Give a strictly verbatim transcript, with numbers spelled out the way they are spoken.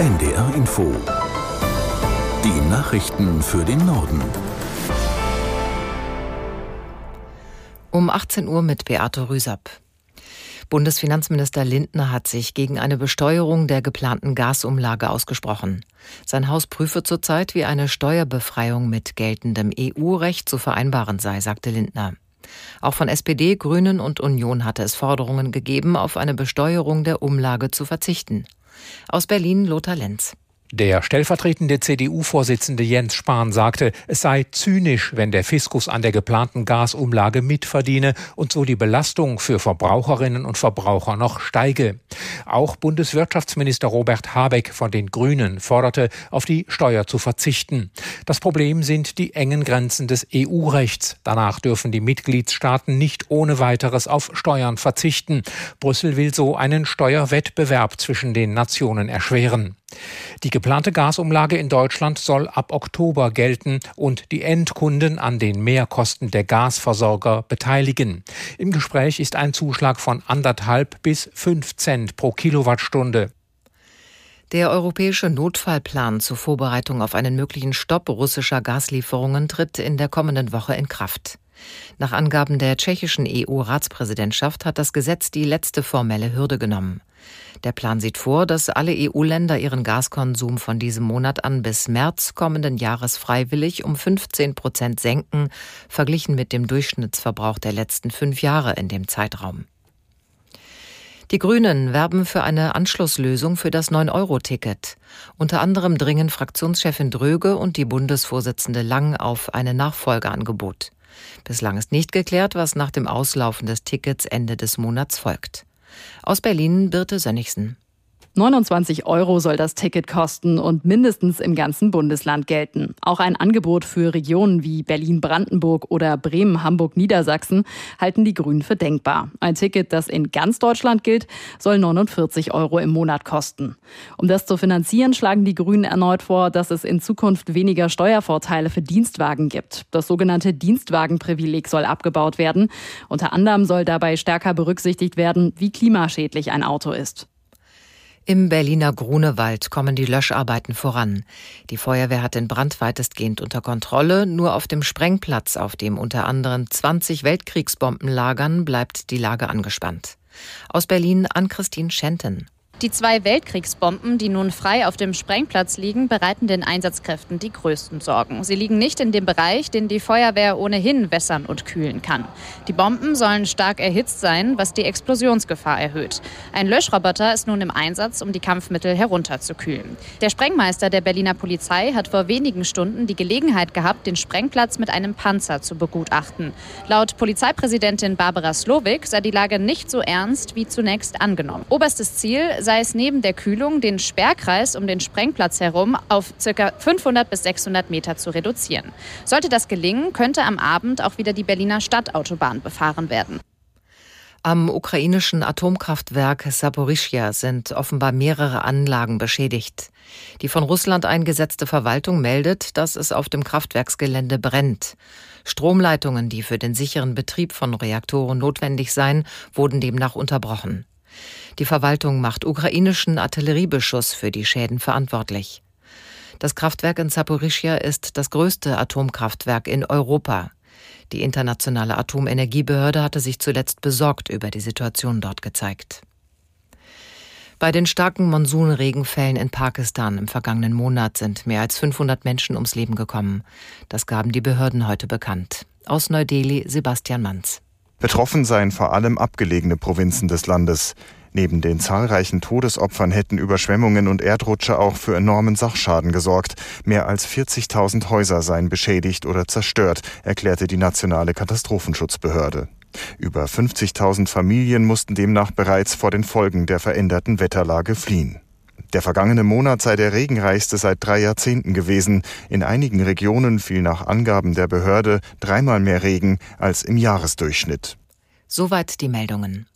N D R Info. Die Nachrichten für den Norden. Um achtzehn Uhr mit Beate Rüsapp. Bundesfinanzminister Lindner hat sich gegen eine Besteuerung der geplanten Gasumlage ausgesprochen. Sein Haus prüfe zurzeit, wie eine Steuerbefreiung mit geltendem E U-Recht zu vereinbaren sei, sagte Lindner. Auch von S P D, Grünen und Union hatte es Forderungen gegeben, auf eine Besteuerung der Umlage zu verzichten. Aus Berlin Lothar Lenz. Der stellvertretende C D U-Vorsitzende Jens Spahn sagte, es sei zynisch, wenn der Fiskus an der geplanten Gasumlage mitverdiene und so die Belastung für Verbraucherinnen und Verbraucher noch steige. Auch Bundeswirtschaftsminister Robert Habeck von den Grünen forderte, auf die Steuer zu verzichten. Das Problem sind die engen Grenzen des E U-Rechts. Danach dürfen die Mitgliedstaaten nicht ohne weiteres auf Steuern verzichten. Brüssel will so einen Steuerwettbewerb zwischen den Nationen erschweren. Die geplante Gasumlage in Deutschland soll ab Oktober gelten und die Endkunden an den Mehrkosten der Gasversorger beteiligen. Im Gespräch ist ein Zuschlag von anderthalb bis fünf Cent pro Kilowattstunde. Der europäische Notfallplan zur Vorbereitung auf einen möglichen Stopp russischer Gaslieferungen tritt in der kommenden Woche in Kraft. Nach Angaben der tschechischen E U-Ratspräsidentschaft hat das Gesetz die letzte formelle Hürde genommen. Der Plan sieht vor, dass alle E U-Länder ihren Gaskonsum von diesem Monat an bis März kommenden Jahres freiwillig um fünfzehn Prozent senken, verglichen mit dem Durchschnittsverbrauch der letzten fünf Jahre in dem Zeitraum. Die Grünen werben für eine Anschlusslösung für das neun Euro Ticket. Unter anderem dringen Fraktionschefin Dröge und die Bundesvorsitzende Lang auf ein Nachfolgeangebot. Bislang ist nicht geklärt, was nach dem Auslaufen des Tickets Ende des Monats folgt. Aus Berlin Birte Sönnigsen. neunundzwanzig Euro soll das Ticket kosten und mindestens im ganzen Bundesland gelten. Auch ein Angebot für Regionen wie Berlin-Brandenburg oder Bremen-Hamburg-Niedersachsen halten die Grünen für denkbar. Ein Ticket, das in ganz Deutschland gilt, soll neunundvierzig Euro im Monat kosten. Um das zu finanzieren, schlagen die Grünen erneut vor, dass es in Zukunft weniger Steuervorteile für Dienstwagen gibt. Das sogenannte Dienstwagenprivileg soll abgebaut werden. Unter anderem soll dabei stärker berücksichtigt werden, wie klimaschädlich ein Auto ist. Im Berliner Grunewald kommen die Löscharbeiten voran. Die Feuerwehr hat den Brand weitestgehend unter Kontrolle. Nur auf dem Sprengplatz, auf dem unter anderem zwanzig Weltkriegsbomben lagern, bleibt die Lage angespannt. Aus Berlin Ann-Christine Schenten. Die zwei Weltkriegsbomben, die nun frei auf dem Sprengplatz liegen, bereiten den Einsatzkräften die größten Sorgen. Sie liegen nicht in dem Bereich, den die Feuerwehr ohnehin wässern und kühlen kann. Die Bomben sollen stark erhitzt sein, was die Explosionsgefahr erhöht. Ein Löschroboter ist nun im Einsatz, um die Kampfmittel herunterzukühlen. Der Sprengmeister der Berliner Polizei hat vor wenigen Stunden die Gelegenheit gehabt, den Sprengplatz mit einem Panzer zu begutachten. Laut Polizeipräsidentin Barbara Slowik sei die Lage nicht so ernst wie zunächst angenommen. Oberstes Ziel sei es neben der Kühlung, den Sperrkreis um den Sprengplatz herum auf ca. fünfhundert bis sechshundert Meter zu reduzieren. Sollte das gelingen, könnte am Abend auch wieder die Berliner Stadtautobahn befahren werden. Am ukrainischen Atomkraftwerk Saporischschja sind offenbar mehrere Anlagen beschädigt. Die von Russland eingesetzte Verwaltung meldet, dass es auf dem Kraftwerksgelände brennt. Stromleitungen, die für den sicheren Betrieb von Reaktoren notwendig seien, wurden demnach unterbrochen. Die Verwaltung macht ukrainischen Artilleriebeschuss für die Schäden verantwortlich. Das Kraftwerk in Saporischschja ist das größte Atomkraftwerk in Europa. Die internationale Atomenergiebehörde hatte sich zuletzt besorgt über die Situation dort gezeigt. Bei den starken Monsunregenfällen in Pakistan im vergangenen Monat sind mehr als fünfhundert Menschen ums Leben gekommen. Das gaben die Behörden heute bekannt. Aus Neu-Delhi Sebastian Manz. Betroffen seien vor allem abgelegene Provinzen des Landes. Neben den zahlreichen Todesopfern hätten Überschwemmungen und Erdrutsche auch für enormen Sachschaden gesorgt. Mehr als vierzigtausend Häuser seien beschädigt oder zerstört, erklärte die nationale Katastrophenschutzbehörde. Über fünfzigtausend Familien mussten demnach bereits vor den Folgen der veränderten Wetterlage fliehen. Der vergangene Monat sei der regenreichste seit drei Jahrzehnten gewesen. In einigen Regionen fiel nach Angaben der Behörde dreimal mehr Regen als im Jahresdurchschnitt. Soweit die Meldungen.